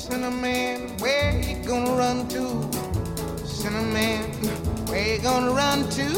Cinnamon, where you gonna run to? Cinnamon, where you gonna run to?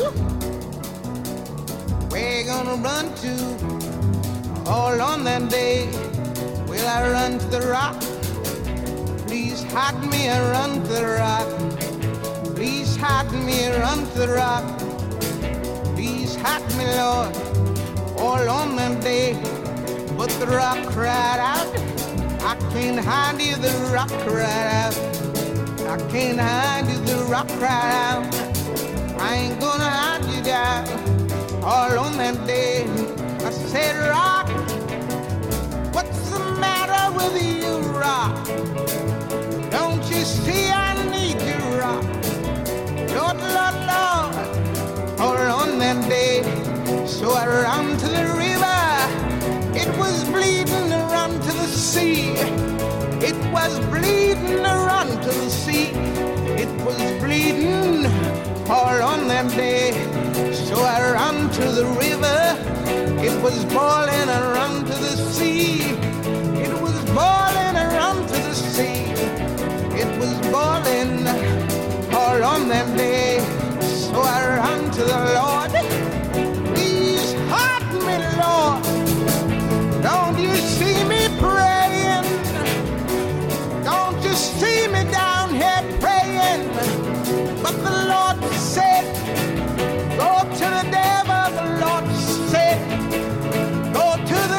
Where you gonna run to? All on that day, will I run to the rock? Please hide me and run to the rock. Please hide me and run to the rock. Please hide me, Lord, all on that day. But the rock cried out, I can't hide you, the rock cried out. I can't hide you, the rock cried out. I ain't gonna hide you down. All on that day, I said, rock, what's the matter with you, rock? Don't you see I need you, rock? Lord, Lord, Lord, all on that day. So I ran to the river. It was bleeding to run to the sea. It was bleeding to run to the sea. It was bleeding all on that day. So I ran to the river. It was boiling and run to the sea. It was boiling and run to the sea. It was boiling all on that day. So I ran to the Lord. Please hide me, Lord. Don't you see me praying? Don't you see me down here praying? But the Lord said, go to the devil. The Lord said, go to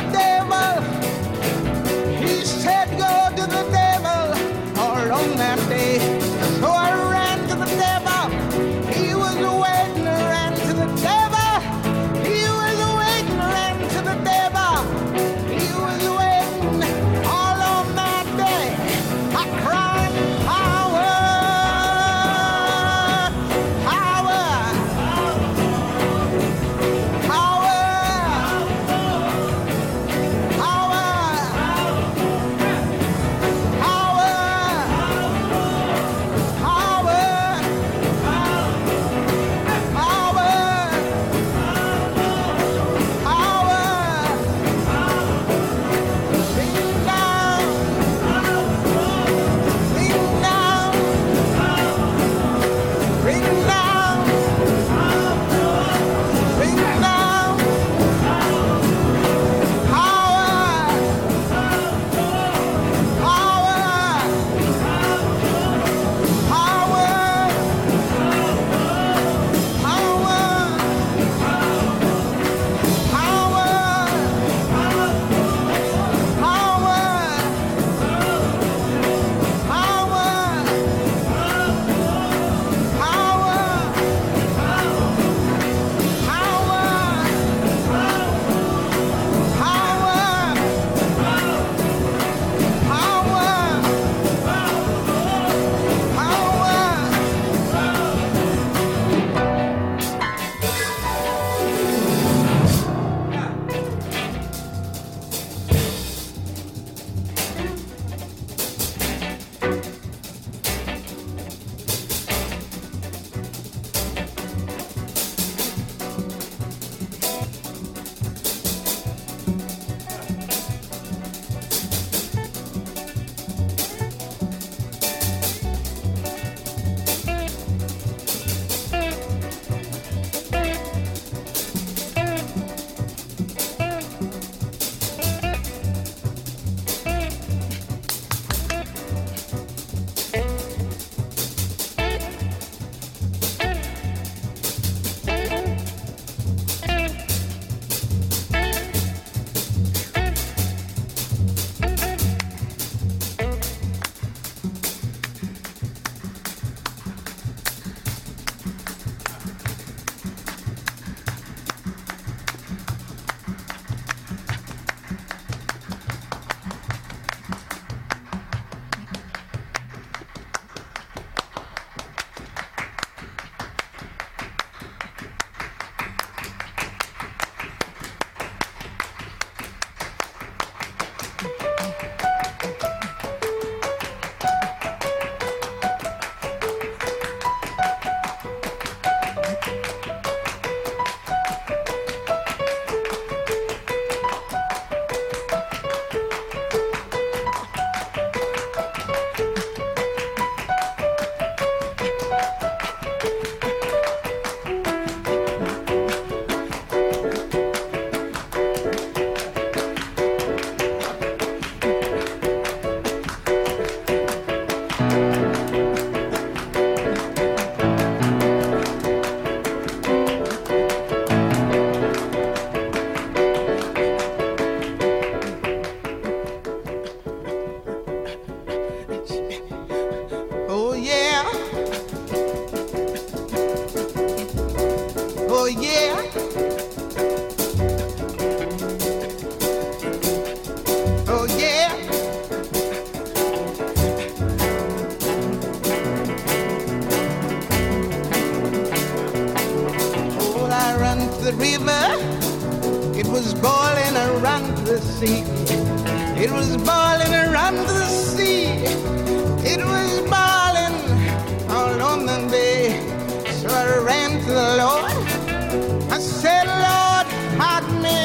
the river, it was boiling around the sea. It was boiling around the sea. It was boiling all on the bay. So I ran to the Lord. I said, Lord, hide me.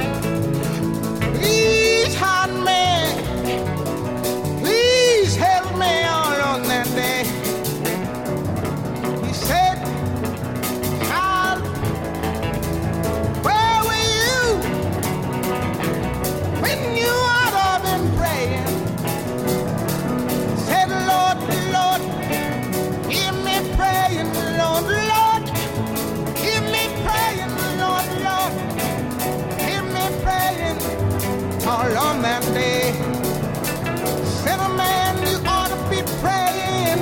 Please hide me. Please help me all on that day. He said, child, where were you when you ought to have been praying? Said, Lord, Lord, hear me praying, Lord, Lord, hear me praying, Lord, Lord, hear me praying all on that day. Said, a man, you ought to be praying,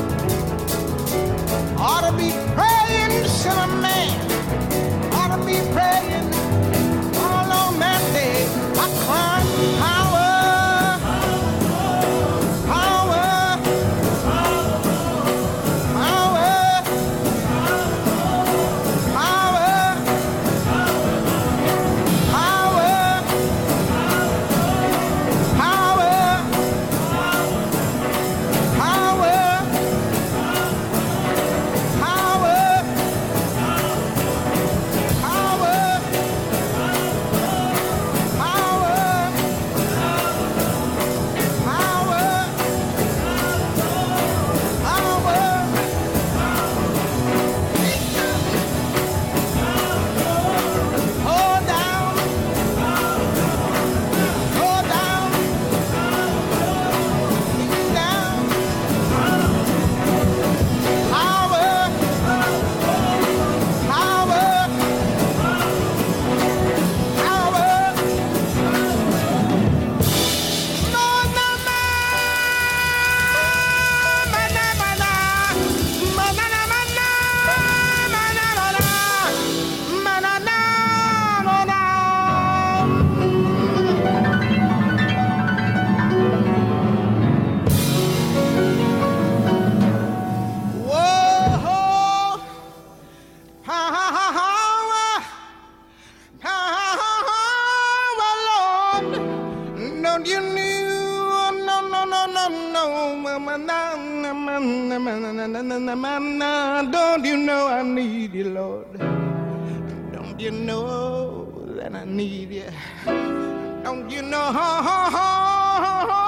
ought to be praying, said a man, ought to be praying all on that day. I cried, power, power, power, power, Don't you know I need you, Lord? Don't you know that I need you? Don't you know?